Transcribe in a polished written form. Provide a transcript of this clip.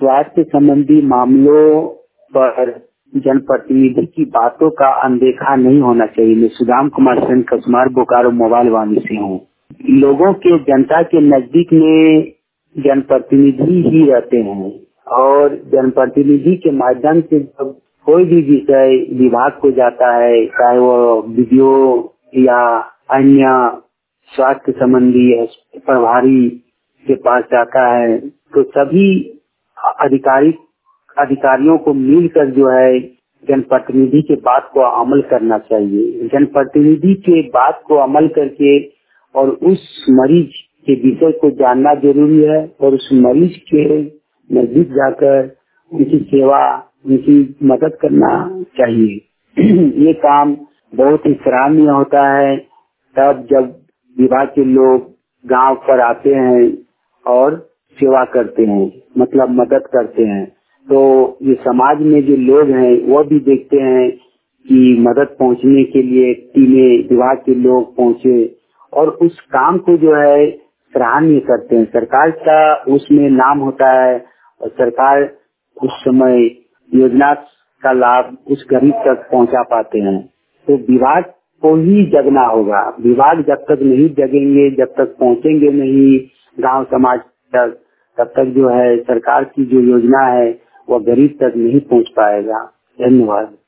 स्वास्थ्य संबंधी मामलों पर जनप्रतिनिधि की बातों का अनदेखा नहीं होना चाहिए। मैं सुदाम कुमार सेन कसमार बोकारो मोबाइल वाणी से हूँ। लोगों के जनता के नजदीक में जनप्रतिनिधि ही रहते हैं और जनप्रतिनिधि के माध्यम से जब कोई भी विषय विभाग को जाता है, चाहे वो वीडियो या अन्य स्वास्थ्य संबंधी प्रभारी के पास जाता है, तो सभी अधिकारियों को मिलकर जो है जनप्रतिनिधि के बात को अमल करना चाहिए। जनप्रतिनिधि के बात को अमल करके और उस मरीज के विषय को जानना जरूरी है और उस मरीज के नजदीक जाकर उनकी सेवा, उनकी मदद करना चाहिए। ये काम बहुत ही सराहनीय होता है तब जब विभाग के लोग गांव पर आते हैं और सेवा करते हैं, मतलब मदद करते हैं। तो ये समाज में जो लोग हैं वो भी देखते हैं कि मदद पहुंचने के लिए टीमें विभाग के लोग पहुंचे और उस काम को जो है सराहनीय करते हैं। सरकार का उसमें नाम होता है और सरकार उस समय योजना का लाभ उस गरीब तक पहुंचा पाते हैं। तो विभाग को ही जगना होगा। विभाग जब तक नहीं जगेंगे, जब तक पहुंचेंगे नहीं गांव समाज तक, तब तक जो है सरकार की जो योजना है वो गरीब तक नहीं पहुंच पाएगा। धन्यवाद।